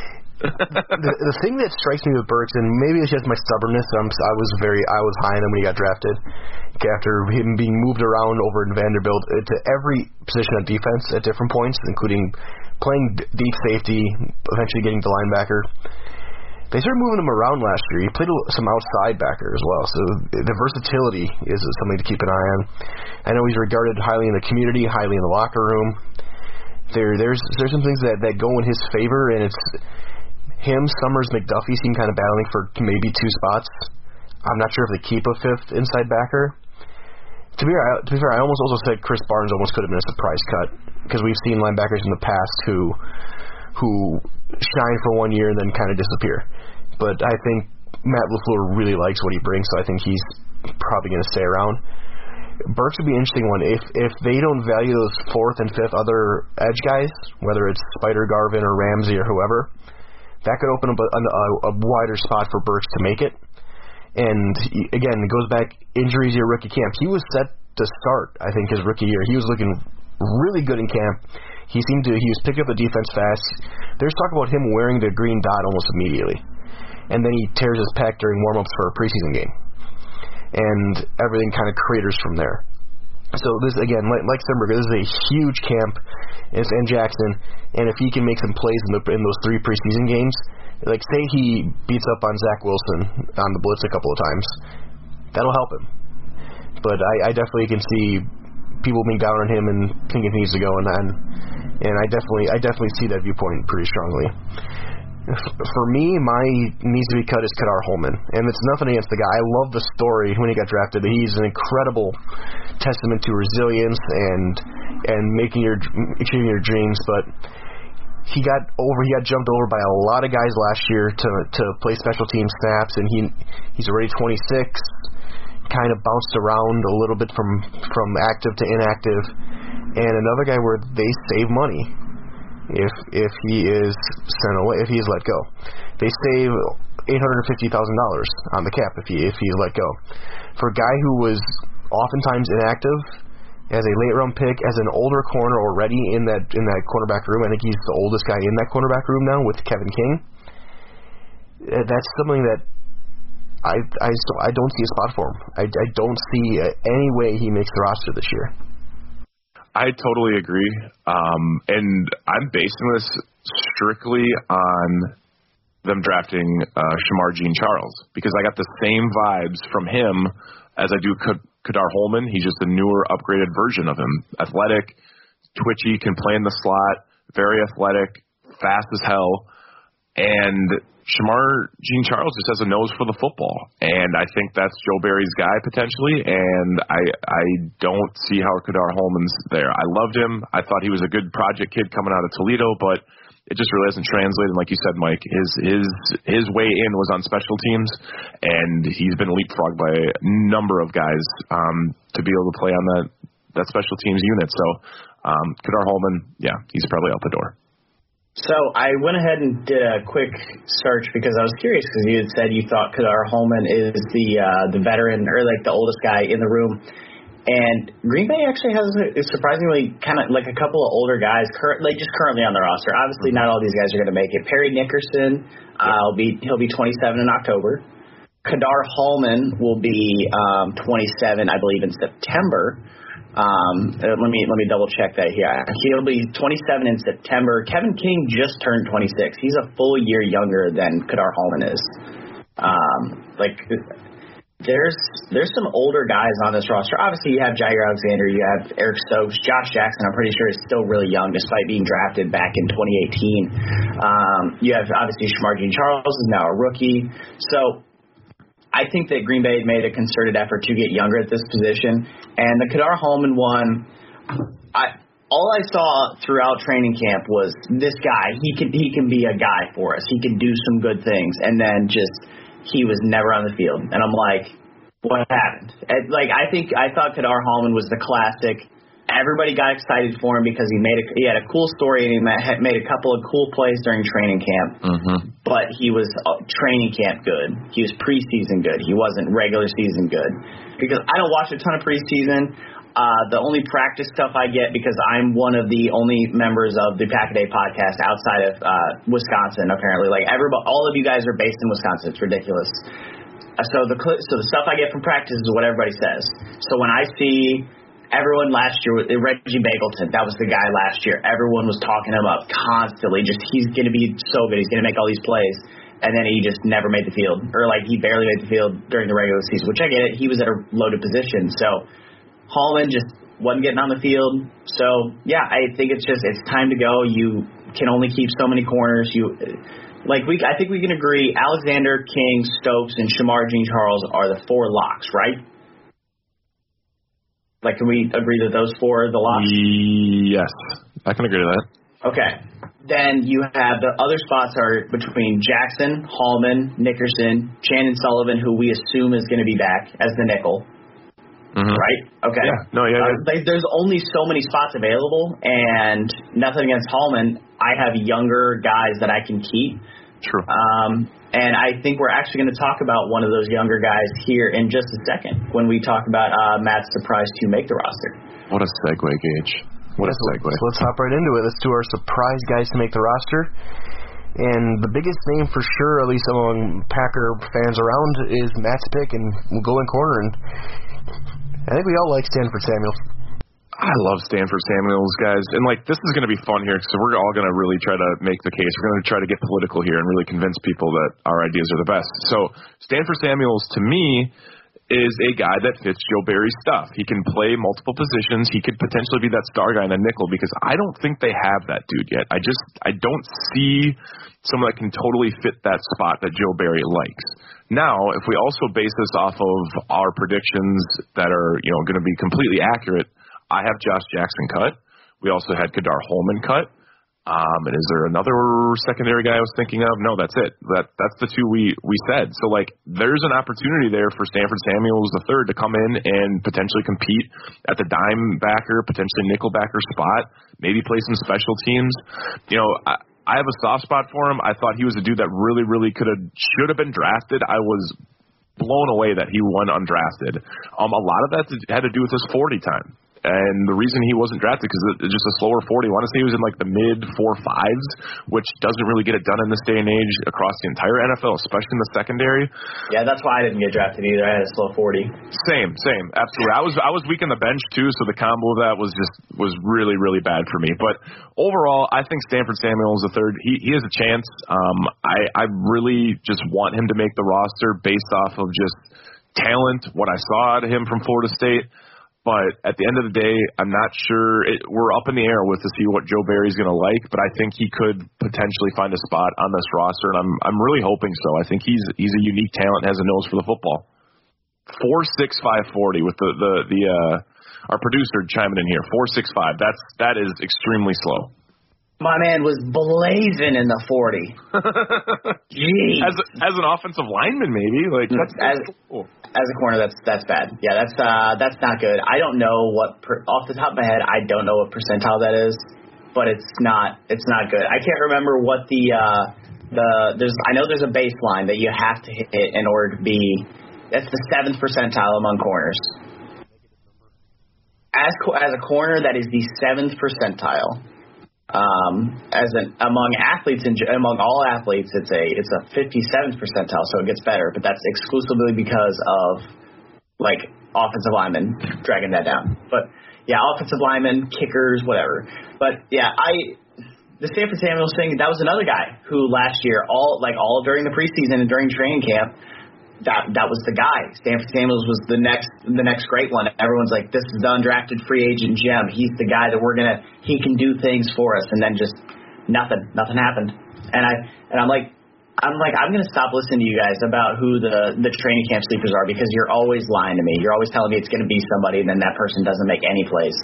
the, the thing that strikes me with Burks, and maybe it's just my stubbornness, I'm, I was very, I was high on him when he got drafted. After him being moved around over in Vanderbilt to every position on defense at different points, including playing deep safety, eventually getting to linebacker. They started moving him around last year. He played some outside backer as well, so the versatility is something to keep an eye on. I know he's regarded highly in the community, highly in the locker room. There, there's there's some things that, that go in his favor, and it's him, Summers, McDuffie seem kind of battling for maybe two spots. I'm not sure if they keep a fifth inside backer. To be fair, I, to be fair, I almost also said Chris Barnes almost could have been a surprise cut, because we've seen linebackers in the past who who shine for one year and then kind of disappear. But I think Matt LaFleur really likes what he brings, so I think he's probably going to stay around. Burks would be an interesting one. If if they don't value those fourth and fifth other edge guys, whether it's Spider Garvin or Ramsey or whoever, that could open up a, a, a wider spot for Burks to make it. And he, again, it goes back injuries year rookie camp. He was set to start, I think, his rookie year. He was looking really good in camp. He seemed to he was picking up the defense fast. There's talk about him wearing the green dot almost immediately, and then he tears his pec during warm-ups for a preseason game. And everything kind of craters from there. So this, again, like, like Sternberger, this is a huge camp. It's in Jackson, and if he can make some plays in, the, in those three preseason games, like say he beats up on Zach Wilson on the blitz a couple of times, that'll help him. But I, I definitely can see people being down on him and think it needs to go, and and, and I definitely I definitely see that viewpoint pretty strongly. For me, my needs to be cut is Kadar Hollman, and it's nothing against the guy. I love the story when he got drafted. He's an incredible testament to resilience and and making your achieving your dreams. But he got over. He got jumped over by a lot of guys last year to to play special team snaps, and he he's already twenty-six. Kind of bounced around a little bit from from active to inactive, and another guy where they save money if if he is sent away, if he is let go. They save eight hundred fifty thousand dollars on the cap if he if he's let go. For a guy who was oftentimes inactive as a late round pick, as an older corner already in that in that cornerback room, I think he's the oldest guy in that cornerback room now with Kevin King. That's something that I, I, I don't see a spot for him. I, I don't see uh, any way he makes the roster this year. I totally agree. Um, and I'm basing this strictly on them drafting uh, Shamar Jean-Charles, because I got the same vibes from him as I do Kadar Hollman. He's just a newer, upgraded version of him. Athletic, twitchy, can play in the slot, very athletic, fast as hell. And Shamar Jean-Charles just has a nose for the football, and I think that's Joe Barry's guy potentially, and I I don't see how Kadar Hollman's there. I loved him. I thought he was a good project kid coming out of Toledo, but it just really hasn't translated. Like you said, Mike, his his his way in was on special teams, and he's been leapfrogged by a number of guys um, to be able to play on that, that special teams unit. So um, Kadar Hollman, yeah, he's probably out the door. So I went ahead and did a quick search because I was curious, because you had said you thought Kadar Hollman is the uh, the veteran, or like the oldest guy in the room. And Green Bay actually has a, surprisingly kind of like a couple of older guys, cur- like just currently on the roster. Obviously, not all these guys are going to make it. Perry Nickerson, uh, will be he'll be twenty-seven in October. Kadar Hollman will be um, twenty-seven, I believe, in September. Um, let me let me double check that here. He'll be twenty-seven in September. Kevin King just turned twenty-six. He's a full year younger than Kadar Hollman is. Um, like there's there's some older guys on this roster. Obviously, you have Jair Alexander, you have Eric Stokes, Josh Jackson. I'm pretty sure is still really young, despite being drafted back in twenty eighteen. Um, you have obviously Shamar Jean-Charles is now a rookie. So I think that Green Bay made a concerted effort to get younger at this position. And the Kadar Hollman one, I, all I saw throughout training camp was this guy. He can he can be a guy for us. He can do some good things. And then just he was never on the field. And I'm like, what happened? And like I think I thought Kadar Hollman was the classic. Everybody got excited for him because he made a, he had a cool story and he had made a couple of cool plays during training camp. Mm-hmm. But he was uh, training camp good. He was preseason good. He wasn't regular season good. Because I don't watch a ton of preseason. Uh, the only practice stuff I get, because I'm one of the only members of the Pack a Day podcast outside of uh, Wisconsin, apparently. Like everybody, all of you guys are based in Wisconsin. It's ridiculous. Uh, so the so the stuff I get from practice is what everybody says. So when I see everyone last year, Reggie Bagleton, that was the guy last year. Everyone was talking him up constantly. Just he's going to be so good. He's going to make all these plays. And then he just never made the field. Or, like, he barely made the field during the regular season, which I get it. He was at a loaded position. So, Hollman just wasn't getting on the field. So, yeah, I think it's just it's time to go. You can only keep so many corners. You like we I think we can agree Alexander, King, Stokes, and Shamar Jean-Charles are the four locks, right? Like, can we agree that those four are the locks? Yes, I can agree to that. Okay. Then you have the other spots are between Jackson, Hollman, Nickerson, Chandon Sullivan, who we assume is going to be back as the nickel. Mm-hmm. Right? Okay. Yeah. No, yeah, yeah. Uh, like, there's only so many spots available, and nothing against Hollman. I have younger guys that I can keep. True. Um, and I think we're actually going to talk about one of those younger guys here in just a second when we talk about uh, Matt's surprise to make the roster. What a segue, Gage. What a segue. So let's hop right into it. Let's do our surprise guys to make the roster. And the biggest name for sure, at least among Packer fans around, is Matt's pick, and we'll go in corner. And I think we all like Stanford Samuels. I love Stanford Samuels, guys. And, like, this is going to be fun here, so we're all going to really try to make the case. We're going to try to get political here and really convince people that our ideas are the best. So Stanford Samuels, to me, is a guy that fits Joe Barry's stuff. He can play multiple positions. He could potentially be that star guy in a nickel because I don't think they have that dude yet. I just I don't see someone that can totally fit that spot that Joe Barry likes. Now, if we also base this off of our predictions that are, you know, going to be completely accurate, I have Josh Jackson cut. We also had Kadar Holman cut. Um, and is there another secondary guy I was thinking of? No, that's it. That that's the two we, we said. So, like, there's an opportunity there for Stanford Samuels the third to come in and potentially compete at the dime backer, potentially nickel backer spot, maybe play some special teams. You know, I, I have a soft spot for him. I thought he was a dude that really, really could have, should have been drafted. I was blown away that he won undrafted. Um, a lot of that had to do with his forty time. And the reason he wasn't drafted because it's just a slower forty. I want to say he was in like the mid four fives, which doesn't really get it done in this day and age across the entire N F L, especially in the secondary. Yeah, that's why I didn't get drafted either. I had a slow forty. Same, same, absolutely. I was I was weak on the bench too, so the combo of that was just was really really bad for me. But overall, I think Stanford Samuels the third. He he has a chance. Um, I I really just want him to make the roster based off of just talent, what I saw out of him from Florida State. But at the end of the day, I'm not sure. It, we're up in the air with to see what Joe Barry's going to like. But I think he could potentially find a spot on this roster, and I'm I'm really hoping so. I think he's he's a unique talent, has a nose for the football. Four six five forty with the the the uh, our producer chiming in here. Four six five. That's that is extremely slow. My man was blazing in the forty. Jeez. As a, as an offensive lineman, maybe like that's, as, that's cool. As a corner, that's that's bad. Yeah, that's uh, that's not good. I don't know what per, off the top of my head. I don't know what percentile that is, but it's not it's not good. I can't remember what the uh, the there's. I know there's a baseline that you have to hit in order to be. That's the seventh percentile among corners. As as a corner, that is the seventh percentile. Um, as an among athletes and among all athletes, it's a it's a fifty-seventh percentile, so it gets better. But that's exclusively because of like offensive linemen dragging that down. But yeah, offensive linemen, kickers, whatever. But yeah, I the Stanford Samuels thing. That was another guy who last year, all like all during the preseason and during training camp. That that was the guy. Stanford Samuels was the next the next great one. Everyone's like, this is the undrafted free agent gem. He's the guy that we're gonna he can do things for us. And then just nothing, nothing happened. And I and I'm like I'm like I'm gonna stop listening to you guys about who the the training camp sleepers are because you're always lying to me. You're always telling me it's gonna be somebody, and then that person doesn't make any plays.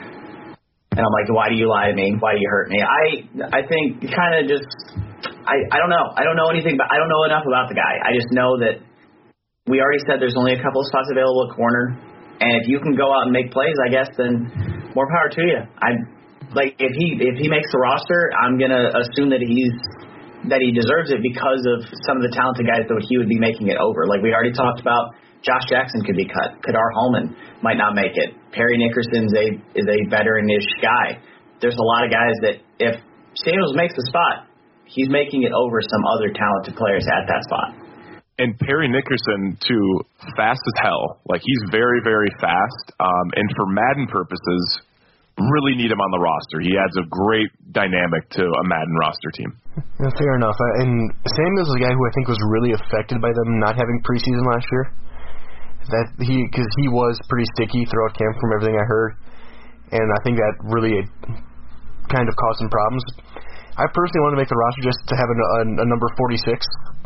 And I'm like, why do you lie to me? Why do you hurt me? I I think kind of just I I don't know. I don't know anything, but I don't know enough about the guy. I just know that. We already said there's only a couple of spots available at corner, and if you can go out and make plays, I guess, then more power to you. I like if he if he makes the roster, I'm gonna assume that he's that he deserves it because of some of the talented guys that he would be making it over. Like we already talked about, Josh Jackson could be cut. Kadar Holman might not make it. Perry Nickerson's a is a veteran-ish guy. There's a lot of guys that if Samuels makes the spot, he's making it over some other talented players at that spot. And Perry Nickerson, too, fast as hell. Like, he's very, very fast. Um, and for Madden purposes, really need him on the roster. He adds a great dynamic to a Madden roster team. Yeah, fair enough. And Samuels is a guy who I think was really affected by them not having preseason last year. That he, because he was pretty sticky throughout camp from everything I heard. And I think that really kind of caused some problems. I personally wanted to make the roster just to have a, a, a number forty-six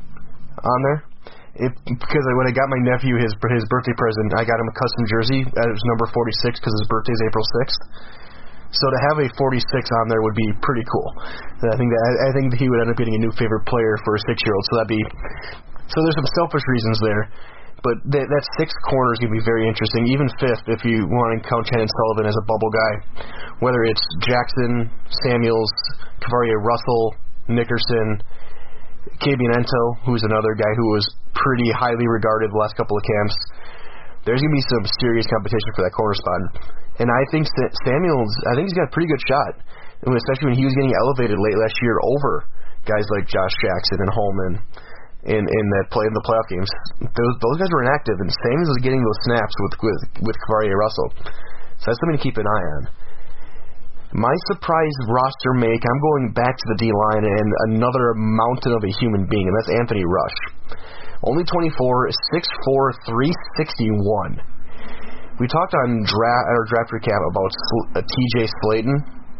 on there. It, because when I got my nephew his his birthday present, I got him a custom jersey. It was number forty-six because his birthday is April sixth. So to have a forty-six on there would be pretty cool. And I think that I think he would end up getting a new favorite player for a six-year-old. So that'd be so there's some selfish reasons there. But that, that sixth corner is going to be very interesting. Even fifth, if you want to count Shannon Sullivan as a bubble guy, whether it's Jackson, Samuels, Kavaria Russell, Nickerson. Cabianento, who's another guy who was pretty highly regarded the last couple of camps. There's going to be some serious competition for that corner spot. And I think Samuels, I think he's got a pretty good shot, especially when he was getting elevated late last year over guys like Josh Jackson and Holman in, in that play in the playoff games. Those those guys were inactive, and Samuels was getting those snaps with with, with Kavaria Russell. So that's something to keep an eye on. My surprise roster make, I'm going back to the D-line and another mountain of a human being, and that's Anthony Rush. Only twenty-four, six foot four, three sixty-one. We talked on draft our draft recap about uh, T J Slayton.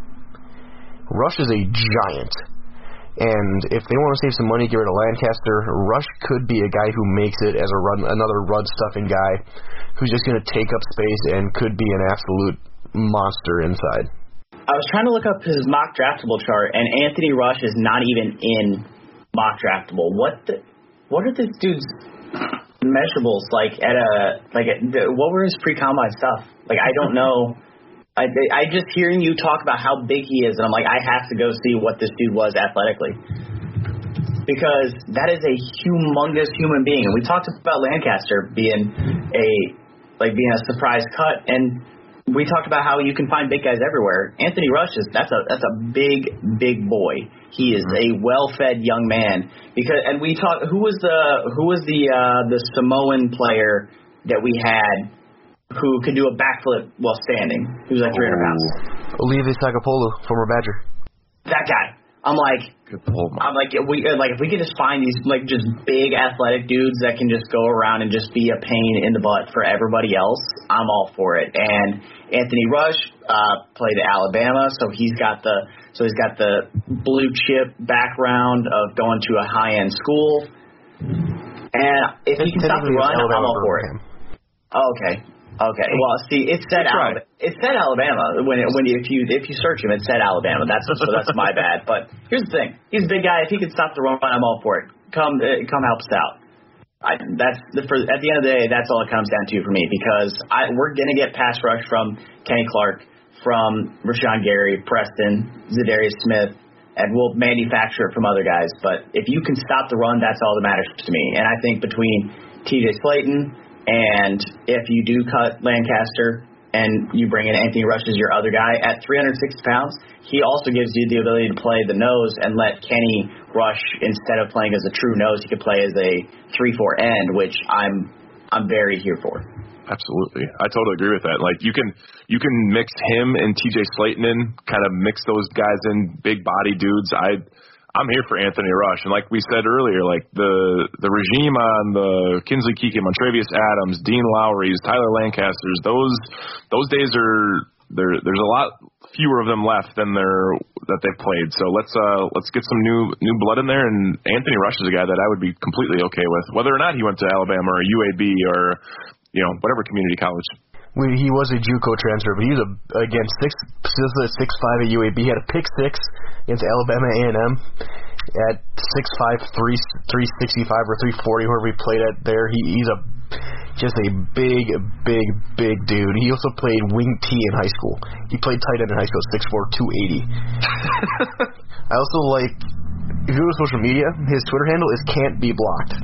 Rush is a giant. And if they want to save some money, get rid of Lancaster, Rush could be a guy who makes it as a run, another run-stuffing guy who's just going to take up space and could be an absolute monster inside. I was trying to look up his mock draftable chart, and Anthony Rush is not even in mock draftable. What the, what are this dude's measurables like at a like at, what were his pre-combine stuff? Like I don't know. I, I just hearing you talk about how big he is, and I'm like, I have to go see what this dude was athletically, because that is a humongous human being. And we talked about Lancaster being a like being a surprise cut, and we talked about how you can find big guys everywhere. Anthony Rush is that's a that's a big big boy. He is a well-fed young man. Because and we talked who was the who was the uh, the Samoan player that we had who could do a backflip while standing. He was like three hundred pounds. Olivier Sagapolu, former Badger. That guy. I'm like, I'm like, if we like if we could just find these like just big athletic dudes that can just go around and just be a pain in the butt for everybody else, I'm all for it. And Anthony Rush uh, played at Alabama, so he's got the so he's got the blue chip background of going to a high end school. And if he can stop the run, I'm all for it. Oh, okay. Okay. Well, see, it said Alabama. It said Alabama when it, when you, if you if you search him, it said Alabama. That's so that's my bad. But here's the thing: he's a big guy. If he can stop the run, I'm all for it. Come uh, come help us out. I, that's the for, at the end of the day, that's all it comes down to for me, because I, we're gonna get pass rush from Kenny Clark, from Rashawn Gary, Preston, Zadarius Smith, and we'll manufacture it from other guys. But if you can stop the run, that's all that matters to me. And I think between T J Slayton and if you do cut Lancaster and you bring in Anthony Rush as your other guy at three hundred sixty pounds, he also gives you the ability to play the nose and let Kenny Rush, instead of playing as a true nose, he could play as a three four end, which I'm I'm very here for. Absolutely. I totally agree with that. Like you can you can mix him and T J Slayton in, kind of mix those guys in, big body dudes. I I'm here for Anthony Rush, and like we said earlier, like the the regime on the Kinsley Keegan, Montravius Adams, Dean Lowry's, Tyler Lancasters, those those days are there. There's a lot fewer of them left than there that they've played. So let's uh let's get some new new blood in there. And Anthony Rush is a guy that I would be completely okay with, whether or not he went to Alabama or U A B or you know whatever community college. He was a JUCO transfer, but he was a again six six five at U A B. He had a pick six against Alabama A and M at six five, three three sixty five or three forty, whoever he played at there. He, he's a just a big, big, big dude. He also played wing T in high school. He played tight end in high school, six four, two eighty. I also like, if you go to social media, his Twitter handle is can't be blocked.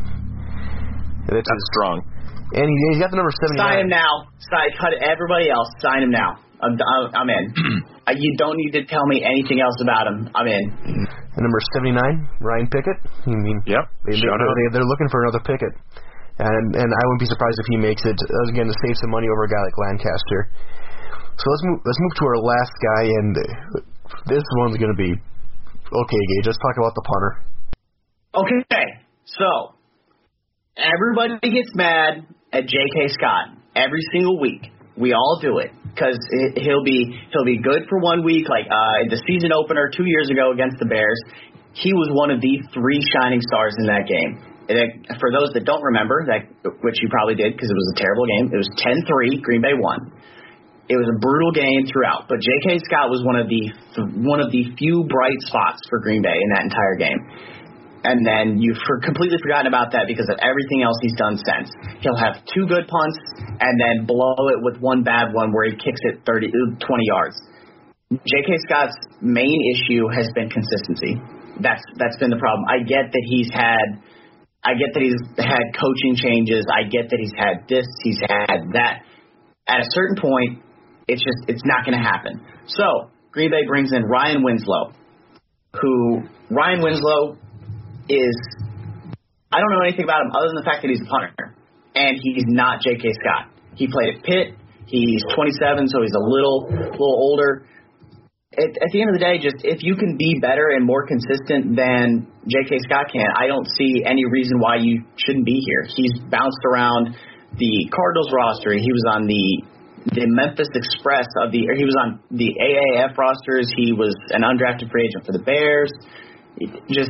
That's, That's strong. And he, he's got the number seventy-nine. Sign him now. Sign, cut everybody else. Sign him now. I'm, I'm in. You don't need to tell me anything else about him. I'm in. And number seventy-nine, Ryan Pickett. I mean, yep. They, they, they, they're looking for another Pickett. And and I wouldn't be surprised if he makes it, again, to save some money over a guy like Lancaster. So let's move, let's move to our last guy, and this one's going to be, okay, Gage, let's talk about the punter. Okay, so everybody gets mad at J K. Scott every single week. We all do it because he'll be he'll be good for one week. Like uh, the season opener two years ago against the Bears, he was one of the three shining stars in that game. And for those that don't remember, that which you probably did because it was a terrible game, it was ten three, Green Bay won. It was a brutal game throughout, but J K. Scott was one of the one of the few bright spots for Green Bay in that entire game. And then you've for, completely forgotten about that because of everything else he's done since. He'll have two good punts and then blow it with one bad one where he kicks it thirty, twenty yards. J K. Scott's main issue has been consistency. That's that's been the problem. I get that he's had I get that he's had coaching changes. I get that he's had this, he's had that. At a certain point, it's just it's not going to happen. So Green Bay brings in Ryan Winslow, who Ryan Winslow is, I don't know anything about him other than the fact that he's a punter, and he's not J K. Scott. He played at Pitt. He's twenty-seven, so he's a little little older. At, at the end of the day, just if you can be better and more consistent than J K. Scott can, I don't see any reason why you shouldn't be here. He's bounced around the Cardinals roster. He was on the the Memphis Express of the, or he was on the A A F rosters. He was an undrafted free agent for the Bears. It just,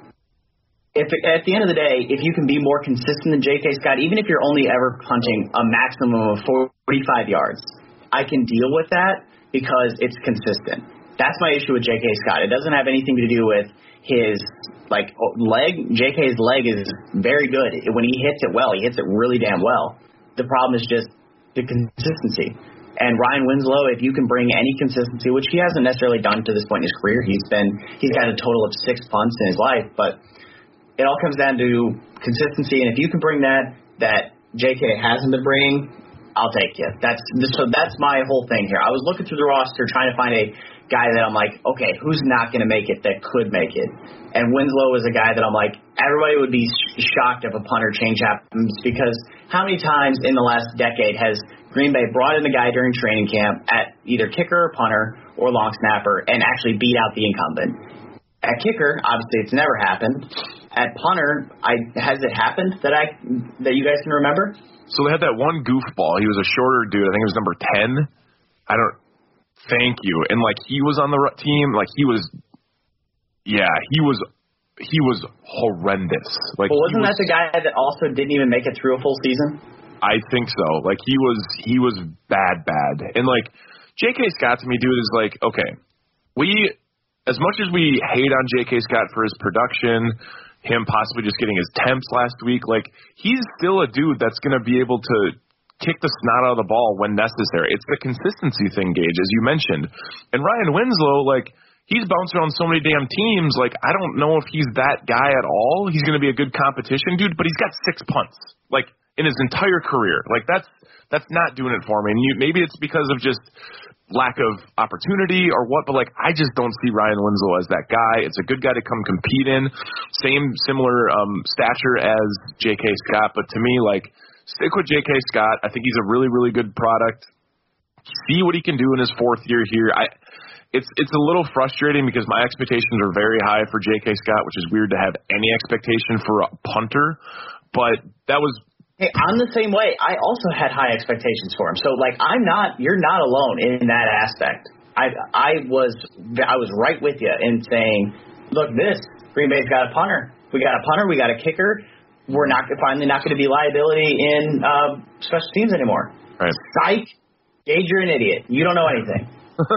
if at the end of the day, if you can be more consistent than J K. Scott, even if you're only ever punching a maximum of forty-five yards, I can deal with that because it's consistent. That's my issue with J K. Scott. It doesn't have anything to do with his like leg. J K's leg is very good. When he hits it well, he hits it really damn well. The problem is just the consistency. And Ryan Winslow, if you can bring any consistency, which he hasn't necessarily done to this point in his career, he's been he's got a total of six punts in his life, but it all comes down to consistency. And if you can bring that that J K hasn't been bringing, I'll take you. That's so that's my whole thing here. I was looking through the roster trying to find a guy that I'm like, okay, who's not going to make it that could make it? And Winslow is a guy that I'm like, everybody would be shocked if a punter change happens, because how many times in the last decade has Green Bay brought in a guy during training camp at either kicker or punter or long snapper and actually beat out the incumbent? At kicker, obviously it's never happened. At punter, I has it happened that I that you guys can remember? So they had that one goofball. He was a shorter dude. I think it was number ten. I don't. Thank you. And like he was on the team. Like he was. Yeah, he was. He was horrendous. Like, but wasn't was, that the guy that also didn't even make it through a full season? I think so. Like he was. He was bad, bad. And like J K. Scott to me, dude, is like, okay, we as much as we hate on J K. Scott for his production, him possibly just getting his temps last week, like he's still a dude that's going to be able to kick the snot out of the ball when necessary. It's the consistency thing, Gage, as you mentioned. And Ryan Winslow, like he's bounced around so many damn teams. Like I don't know if he's that guy at all. He's going to be a good competition dude, but he's got six punts like in his entire career. Like that's that's not doing it for me. And you, maybe it's because of just lack of opportunity or what, but like I just don't see Ryan Winslow as that guy. It's a good guy to come compete in. Same similar um, stature as J K. Scott, but to me, like stick with J K. Scott. I think he's a really, really good product. See what he can do in his fourth year here. I it's it's a little frustrating because my expectations are very high for J K. Scott, which is weird to have any expectation for a punter, but that was. Hey, I'm the same way. I also had high expectations for him. So, like, I'm not. You're not alone in that aspect. I I was I was right with you in saying, look, this Green Bay's got a punter. We got a punter. We got a kicker. We're not finally not going to be liability in uh, special teams anymore. Right. Psych, Gage, you're an idiot. You don't know anything.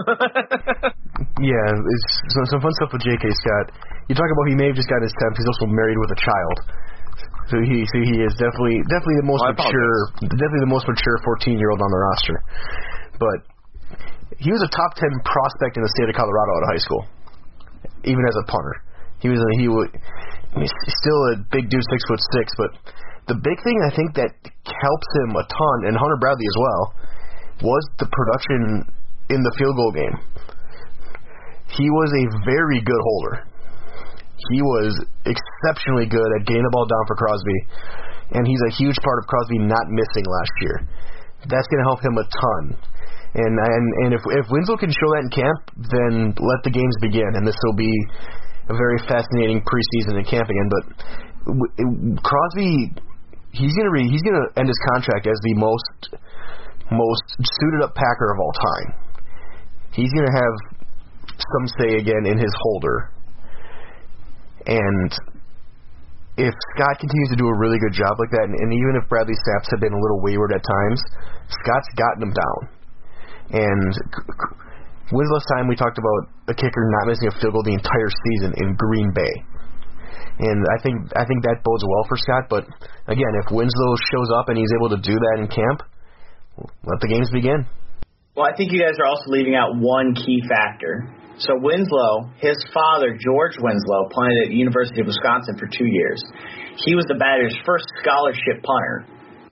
Yeah, it's some, some fun stuff with J K. Scott. You talk about he may have just got his temp. He's also married with a child. So he, so he is definitely, definitely the most oh, mature, definitely the most mature fourteen-year-old on the roster. But he was a top ten prospect in the state of Colorado out of high school, even as a punter. He was, a, he was he's still a big dude, six foot six. But the big thing I think that helps him a ton, and Hunter Bradley as well, was the production in the field goal game. He was a very good holder. He was exceptionally good at getting the ball down for Crosby, and he's a huge part of Crosby not missing last year. That's going to help him a ton. And and and if if Winslow can show that in camp, then let the games begin, and this will be a very fascinating preseason in camp again. But Crosby, he's going to re, he's going to end his contract as the most most suited up Packer of all time. He's going to have some say again in his holder. And if Scott continues to do a really good job like that, and, and even if Bradley snaps have been a little wayward at times, Scott's gotten him down. And when's the last time we talked about a kicker not missing a field goal the entire season in Green Bay? And I think I think that bodes well for Scott. But again, if Winslow shows up and he's able to do that in camp, let the games begin. Well, I think you guys are also leaving out one key factor. So Winslow, his father, George Winslow, punted at the University of Wisconsin for two years. He was the Badgers' first scholarship punter.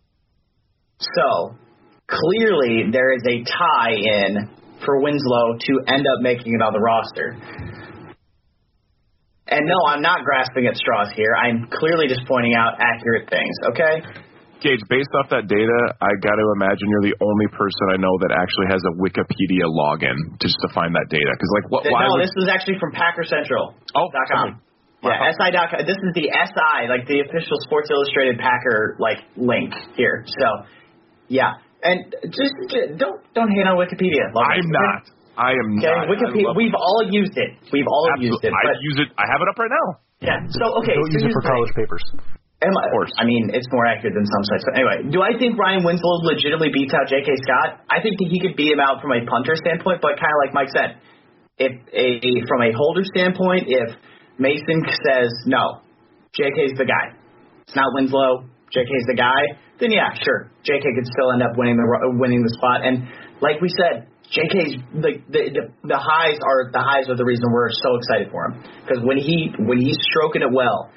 So clearly there is a tie-in for Winslow to end up making it on the roster. And no, I'm not grasping at straws here. I'm clearly just pointing out accurate things, okay? Gage, based off that data, I got to imagine you're the only person I know that actually has a Wikipedia login just to find that data. Because like, what? Why no, would... this was actually from Packer Central. Oh, dot com. Yeah, S I dot com. This is the S I, like the official Sports Illustrated Packer like link here. So, yeah, and just, just don't don't hate on Wikipedia. Love I'm it. not. I am okay, not. Wikipedia. We've all used it. We've all Absolutely. used it. I but, use it. I have it up right now. Yeah. So okay. Don't so use it for college papers. Am I, of course. I mean, it's more accurate than some sites. But anyway, do I think Ryan Winslow legitimately beats out J K. Scott? I think that he could beat him out from a punter standpoint, but kind of like Mike said, if a from a holder standpoint, if Mason says no, J K's the guy. It's not Winslow. J K's the guy. Then yeah, sure, J K could still end up winning the winning the spot. And like we said, J K's the the the, the highs are the highs are the reason we're so excited for him, because when he when he's stroking it well,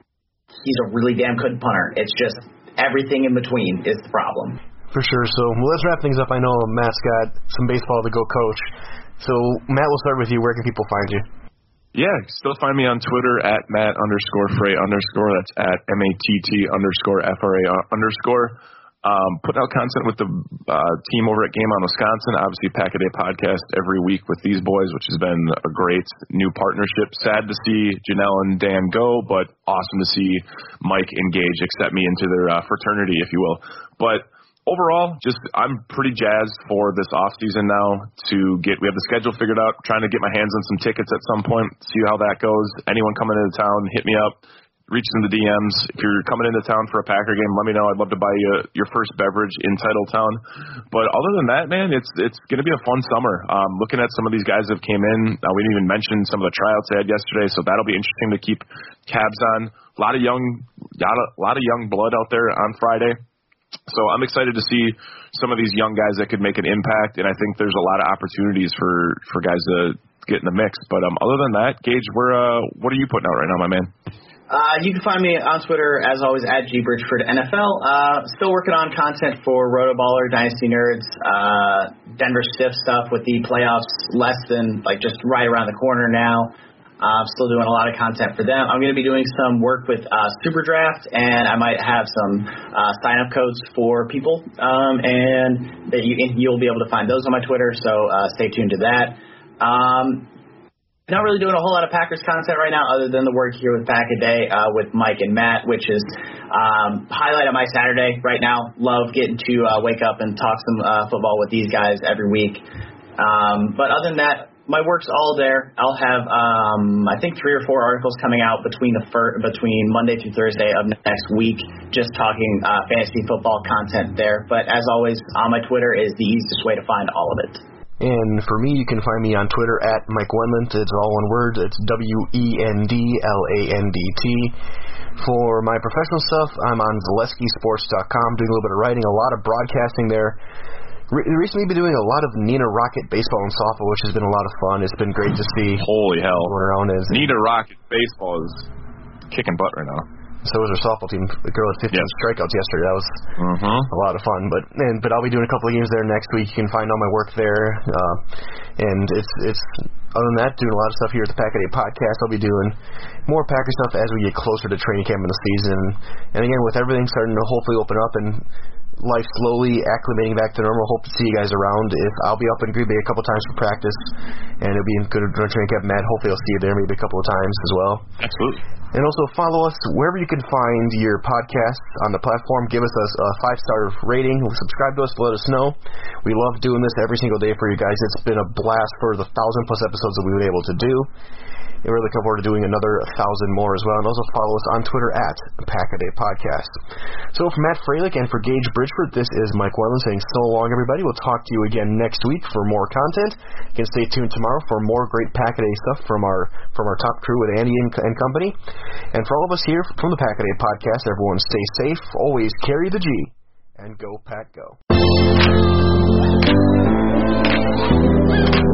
he's a really damn good punter. It's just everything in between is the problem. For sure. So well, let's wrap things up. I know Matt's got some baseball to go coach. So Matt, we'll start with you. Where can people find you? Yeah, still find me on Twitter at Matt underscore Frey underscore. That's at M A T T underscore F R A underscore. Um, putting out content with the uh, team over at Game On Wisconsin. Obviously, Pack a Day podcast every week with these boys, which has been a great new partnership. Sad to see Janelle and Dan go, but awesome to see Mike and Gage accept me into their uh, fraternity, if you will. But overall, just I'm pretty jazzed for this off season now to get. We have the schedule figured out. Trying to get my hands on some tickets at some point. See how that goes. Anyone coming into town, hit me up. Reach in the D Ms. If you're coming into town for a Packer game, let me know. I'd love to buy you your first beverage in Titletown. But other than that, man, it's it's going to be a fun summer. Um, looking at some of these guys that have came in, uh, we didn't even mention some of the tryouts they had yesterday, so that'll be interesting to keep tabs on. A lot of young, lot of, lot of young blood out there on Friday. So I'm excited to see some of these young guys that could make an impact, and I think there's a lot of opportunities for, for guys to get in the mix. But um, other than that, Gage, where uh, what are you putting out right now, my man? Uh, you can find me on Twitter, as always, at G Bridgeford N F L. Uh, still working on content for Rotoballer, Dynasty Nerds, uh, Denver Stiff stuff with the playoffs less than, like, just right around the corner now. I'm uh, still doing a lot of content for them. I'm going to be doing some work with uh, Super Draft, and I might have some uh, sign-up codes for people, um, and that you, you'll be able to find those on my Twitter, so uh, stay tuned to that. Um, Not really doing a whole lot of Packers content right now other than the work here with Pack a Day uh, with Mike and Matt, which is um, highlight of my Saturday right now. Love getting to uh, wake up and talk some uh, football with these guys every week. Um, but other than that, my work's all there. I'll have, um, I think, three or four articles coming out between the fir- between Monday through Thursday of next week, just talking uh, fantasy football content there. But as always, on my Twitter is the easiest way to find all of it. And for me, you can find me on Twitter at Mike Wendlandt. It's all one word. It's W E N D L A N D T. For my professional stuff, I'm on Zaleski Sports dot com, doing a little bit of writing, a lot of broadcasting there. Re- recently been doing a lot of Nina Rocket baseball and softball, which has been a lot of fun. It's been great to see. Holy hell. Going around as Nina Rocket baseball is kicking butt right now. So was our softball team. The girl had fifteen yes. strikeouts yesterday. That was mm-hmm. a lot of fun. But and, but I'll be doing a couple of games there next week. You can find all my work there. Uh, and it's it's other than that, doing a lot of stuff here at the Pack a Day podcast. I'll be doing more Packer stuff as we get closer to training camp in the season. And again, with everything starting to hopefully open up and life slowly acclimating back to normal, hope to see you guys around. If I'll be up in Green Bay a couple times for practice, and it'll be in good training camp. Matt, hopefully I'll see you there maybe a couple of times as well. Absolutely. And also follow us wherever you can find your podcasts on the platform. Give us a, a five-star rating. Subscribe to us to let us know. We love doing this every single day for you guys. It's been a blast for the thousand-plus episodes that we've been able to do. And we're looking forward to doing another thousand more as well. And also follow us on Twitter at Pack a Day Podcast. So for Matt Fralick and for Gage Bridgeford, this is Mike Wendlandt saying so long, everybody. We'll talk to you again next week for more content. You can stay tuned tomorrow for more great Pack a Day stuff from our from our top crew with Andy and, and company. And for all of us here from the Pack a Day Podcast, everyone stay safe, always carry the G, and go Pack Go.